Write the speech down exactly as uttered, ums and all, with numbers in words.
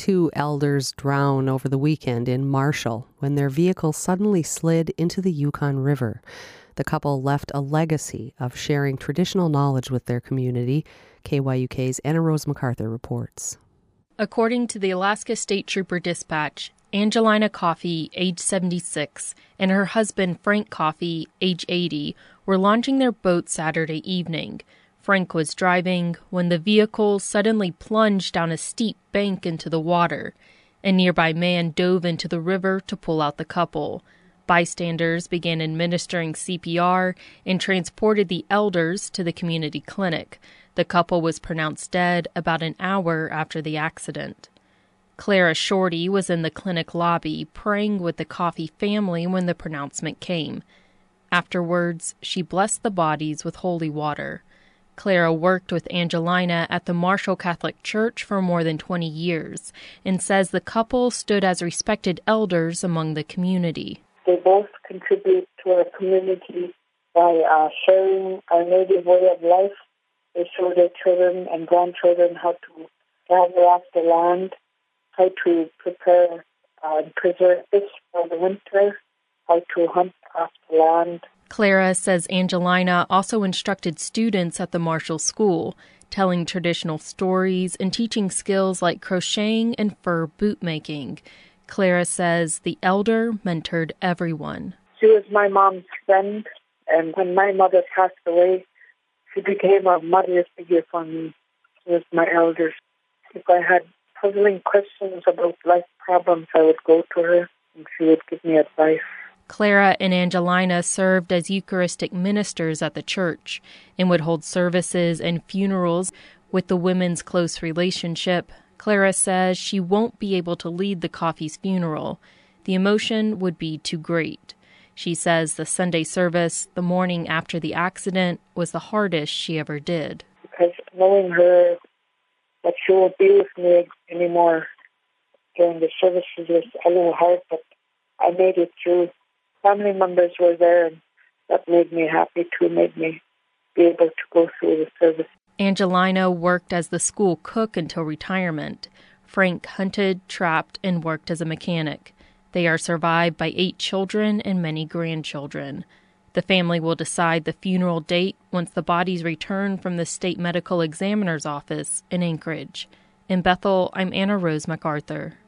two elders drown over the weekend in Marshall when their vehicle suddenly slid into the Yukon River. The couple left a legacy of sharing traditional knowledge with their community. K Y U K's Anna Rose MacArthur reports. According to the Alaska State Trooper Dispatch, Angelina Coffey, age seventy-six, and her husband Frank Coffey, age eighty, were launching their boat Saturday evening. Frank was driving when the vehicle suddenly plunged down a steep bank into the water. A nearby man dove into the river to pull out the couple. Bystanders began administering C P R and transported the elders to the community clinic. The couple was pronounced dead about an hour after the accident. Clara Shorty was in the clinic lobby praying with the Coffey family when the pronouncement came. Afterwards, she blessed the bodies with holy water. Clara worked with Angelina at the Marshall Catholic Church for more than twenty years and says the couple stood as respected elders among the community. They both contribute to our community by uh, sharing our native way of life. They show their children and grandchildren how to gather off the land, how to prepare uh, and preserve fish for the winter, how to hunt off the land. Clara says Angelina also instructed students at the Marshall School, telling traditional stories and teaching skills like crocheting and fur boot making. Clara says the elder mentored everyone. She was my mom's friend, and when my mother passed away, she became a mother figure for me. She was my elder. If I had puzzling questions about life problems, I would go to her, and she would give me advice. Clara and Angelina served as Eucharistic ministers at the church and would hold services and funerals. With the women's close relationship, Clara says she won't be able to lead the Coffey's funeral. The emotion would be too great. She says the Sunday service, the morning after the accident, was the hardest she ever did. Because knowing her, that she won't be with me anymore during the services was a little hard, but I made it through. Family members were there, and that made me happy too, made me be able to go through the service. Angelina worked as the school cook until retirement. Frank hunted, trapped, and worked as a mechanic. They are survived by eight children and many grandchildren. The family will decide the funeral date once the bodies return from the state medical examiner's office in Anchorage. In Bethel, I'm Anna Rose MacArthur.